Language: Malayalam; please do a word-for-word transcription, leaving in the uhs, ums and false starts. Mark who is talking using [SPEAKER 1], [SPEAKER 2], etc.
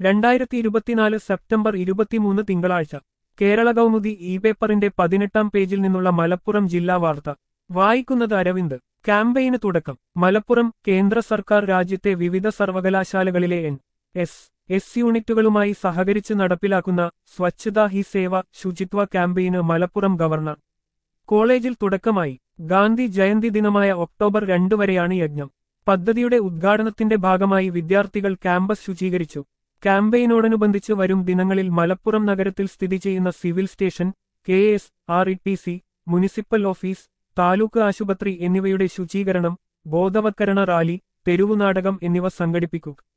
[SPEAKER 1] രണ്ടായിരത്തി ഇരുപത്തിനാല് സെപ്റ്റംബർ ഇരുപത്തിമൂന്ന് തിങ്കളാഴ്ച കേരള കൗമുദി ഇ പേപ്പറിന്റെ പതിനെട്ടാം പേജിൽ നിന്നുള്ള മലപ്പുറം ജില്ലാ വാർത്ത വായിക്കുന്നത് അരവിന്ദ്. ക്യാമ്പയിന് തുടക്കം. മലപ്പുറം. കേന്ദ്ര സർക്കാർ രാജ്യത്തെ വിവിധ സർവകലാശാലകളിലെ എൻ എസ് എസ് യൂണിറ്റുകളുമായി സഹകരിച്ച് നടപ്പിലാക്കുന്ന സ്വച്ഛതാ ഹി സേവ ശുചിത്വ ക്യാമ്പയിന് മലപ്പുറം ഗവർണർ കോളേജിൽ തുടക്കമായി. ഗാന്ധി ജയന്തി ദിനമായ ഒക്ടോബർ രണ്ട് വരെയാണ് യജ്ഞം. പദ്ധതിയുടെ ഉദ്ഘാടനത്തിന്റെ ഭാഗമായി വിദ്യാർത്ഥികൾ ക്യാമ്പസ് ശുചീകരിച്ചു. ക്യാമ്പയിനോടനുബന്ധിച്ച് വരും ദിനങ്ങളിൽ മലപ്പുറം നഗരത്തിൽ സ്ഥിതി ചെയ്യുന്ന civil station, K S R T C സി, മുനിസിപ്പൽ ഓഫീസ്, താലൂക്ക് ആശുപത്രി എന്നിവയുടെ ശുചീകരണം, ബോധവത്കരണ റാലി, തെരുവുനാടകം എന്നിവ സംഘടിപ്പിക്കും.